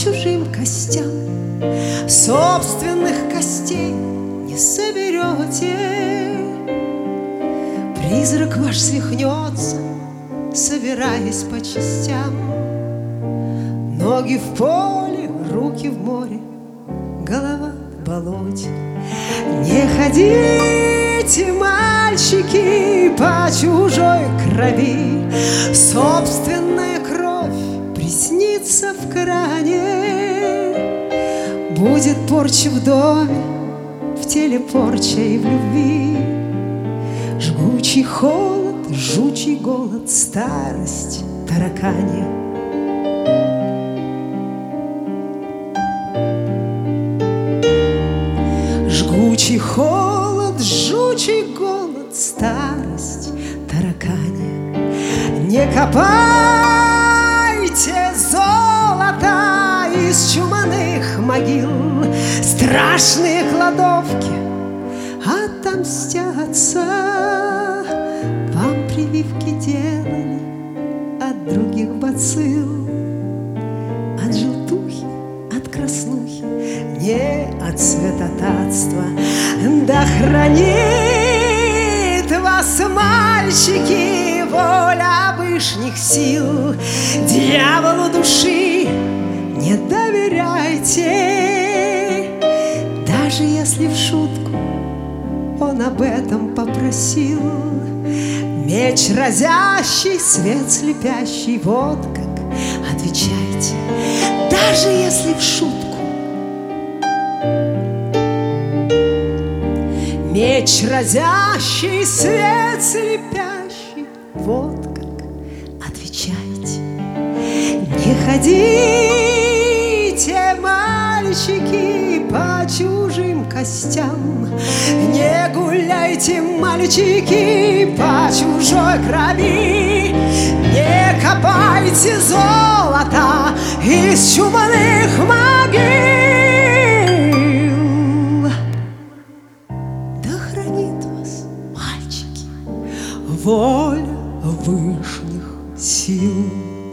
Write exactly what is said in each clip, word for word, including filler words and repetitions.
чужим костям. Собственных костей не соберете. Призрак ваш свихнется, собираясь по частям. Ноги в поле, руки в море, голова в болоте. Не ходите, мальчики, по чужой крови. Собственная кровь приснится в кране. Будет порча в доме, в теле порча и в любви. Жгучий холод, жучий голод, старость, таракани. Жгучий холод, жучий голод, старость, таракани. Не копайте золото из чуманых могил. Страшные кладовки отомстятся. Вам прививки делали от других бацилл, от желтухи, от краснухи, не от святотатства. Да хранит вас, мальчики, воля вышних сил. Дьяволу души не доверяйте, даже если в шутку он об этом попросил. Меч разящий, свет слепящий, вот как отвечайте, даже если в шутку. Меч разящий, свет слепящий, вот как отвечайте. Не ходите, мальчики, по чужим костям. Не гуляйте, мальчики, по чужой крови. Не копайте золото из чуманых могил. Да хранит вас, мальчики, воля вышних сил.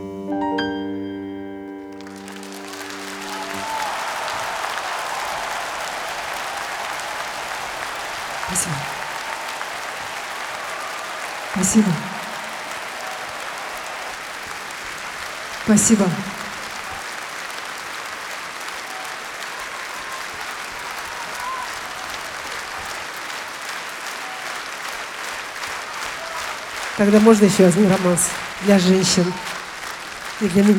Спасибо. Спасибо. Спасибо. Тогда можно еще один романс для женщин и для меня.